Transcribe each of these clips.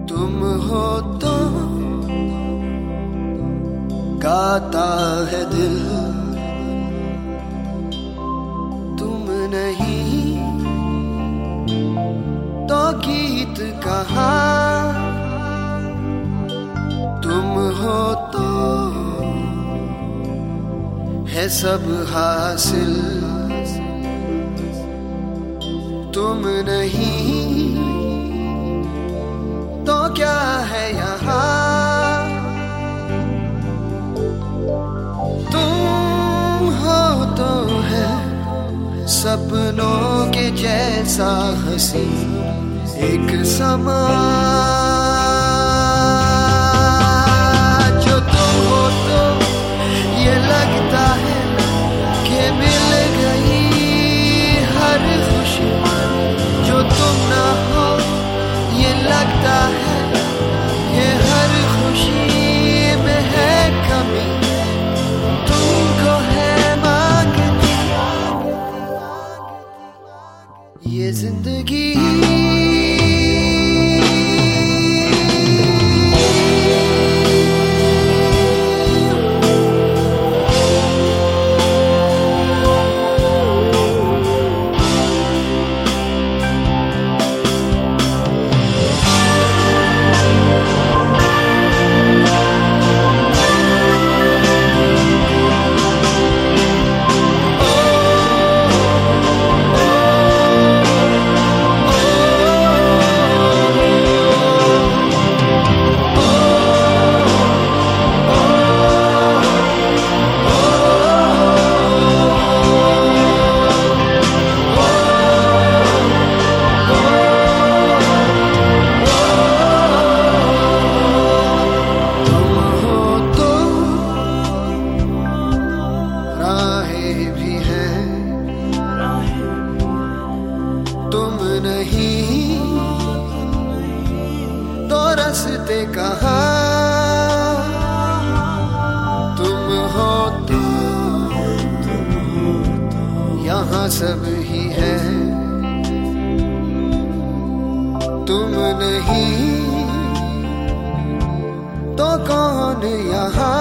तुम हो तो गाता है दिल, तुम नहीं तो गीत कहाँ। तुम हो तो है सब हासिल, तुम नहीं तो क्या है यहाँ। तुम हो तो है सपनों के जैसा हंसी एक समा। जो तुम हो तो ये लगता है कि मिल गई हर खुशी, जो तुम ना हो ये लगता है कि हर खुशी में है कमी। तुमको है मांगती ये जिंदगी। तुम नहीं तो रास्ते कहाँ। तुम हो तो यहाँ सब ही है, तुम नहीं तो कौन यहाँ।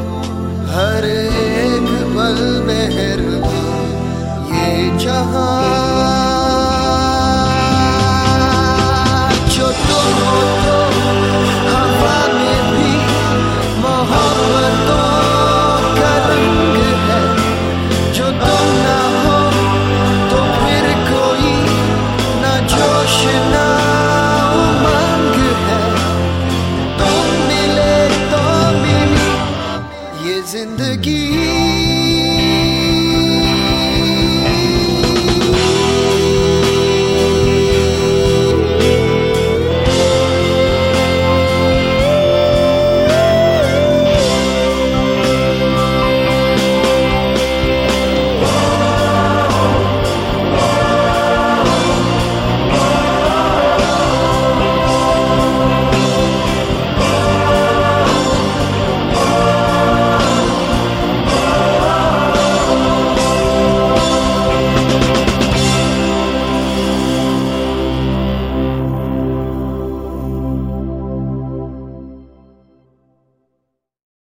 हर एक पल मेहरबान ये जहां।